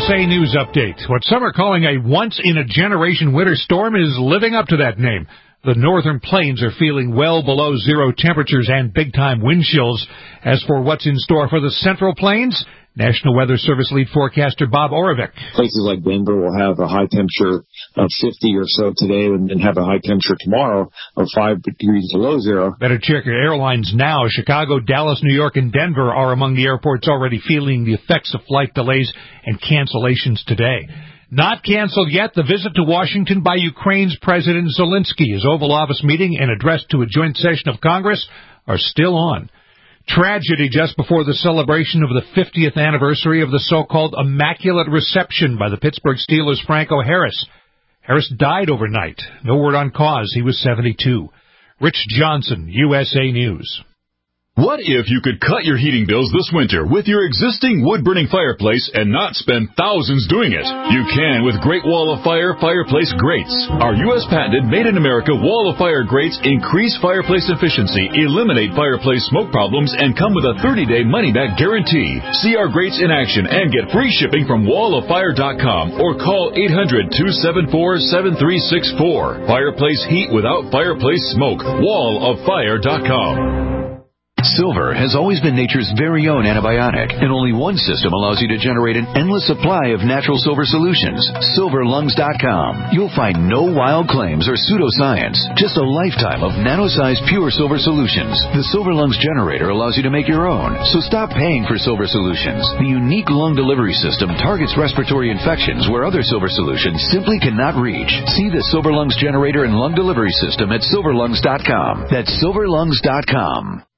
USA News Update. What some are calling a once-in-a-generation winter storm is living up to that name. The northern plains are feeling well below zero temperatures and big-time wind chills. As for what's in store for the central plains, National Weather Service lead forecaster Bob Oravec. Places like Denver will have a high temperature of 50 or so today and then have a high temperature tomorrow of 5 degrees below zero. Better check your airlines now. Chicago, Dallas, New York, and Denver are among the airports already feeling the effects of flight delays and cancellations today. Not canceled yet, the visit to Washington by Ukraine's President Zelensky. His Oval Office meeting and address to a joint session of Congress are still on. Tragedy just before the celebration of the 50th anniversary of the so-called Immaculate Reception by the Pittsburgh Steelers' Franco Harris. Harris died overnight. No word on cause. He was 72. Rich Johnson, USA News. What if you could cut your heating bills this winter with your existing wood-burning fireplace and not spend thousands doing it? You can with Great Wall of Fire fireplace grates. Our U.S.-patented, made-in-America Wall of Fire grates increase fireplace efficiency, eliminate fireplace smoke problems, and come with a 30-day money-back guarantee. See our grates in action and get free shipping from walloffire.com or call 800-274-7364. Fireplace heat without fireplace smoke. walloffire.com. Silver has always been nature's very own antibiotic, and only one system allows you to generate an endless supply of natural silver solutions. SilverLungs.com. You'll find no wild claims or pseudoscience, just a lifetime of nano-sized pure silver solutions. The Silver Lungs generator allows you to make your own, so stop paying for silver solutions. The unique lung delivery system targets respiratory infections where other silver solutions simply cannot reach. See the Silver Lungs generator and lung delivery system at SilverLungs.com. That's SilverLungs.com.